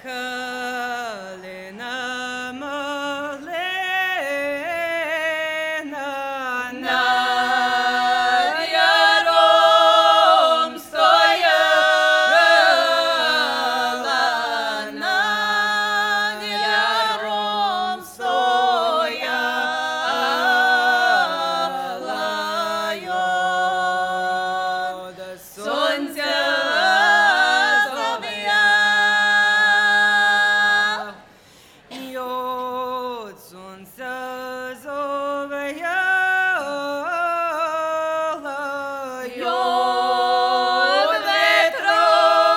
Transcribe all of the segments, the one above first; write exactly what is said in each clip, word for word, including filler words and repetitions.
калина малина над яром стояла, над яром стояла йо, до сонця Йод сонця зов'яла, йод ветро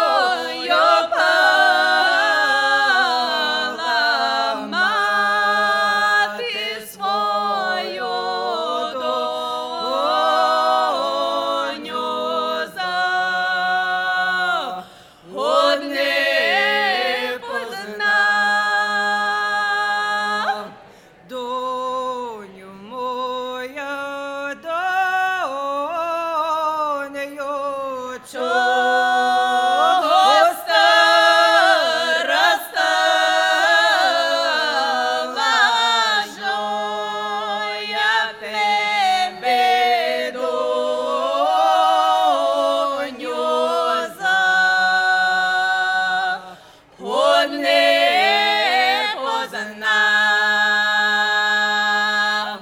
йопала, мати свою доню за годне познав. доню моя, доню, Чого стара стала, що я тебе, доню, за годне познав.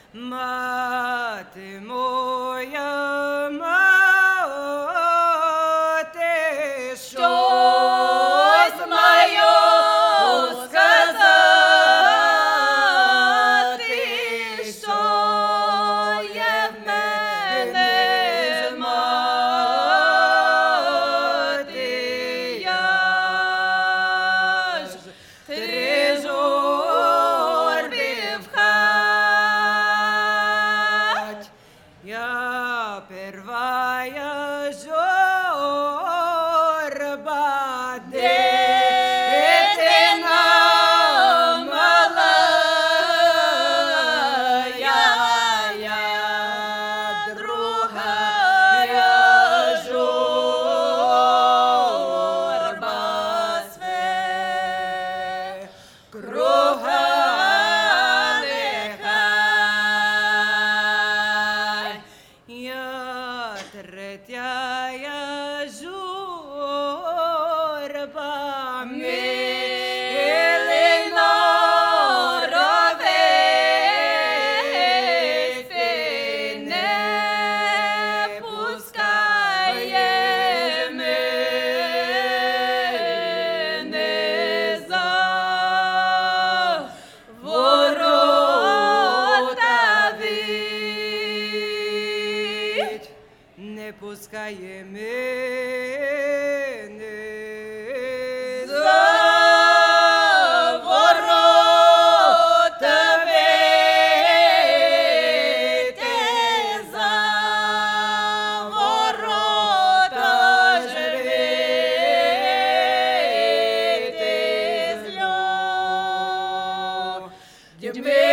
мати моя, мати, Щось маю сказати, що є в мене мати, я ж три журби в хать. я первая жорба, Дитина малая, я другая журба све круга нехай. я третя журба, Милий норовистий, не пускає мене за ворота віть. не пускає мене За ворота вийти, за ворота ж вийти з людьми.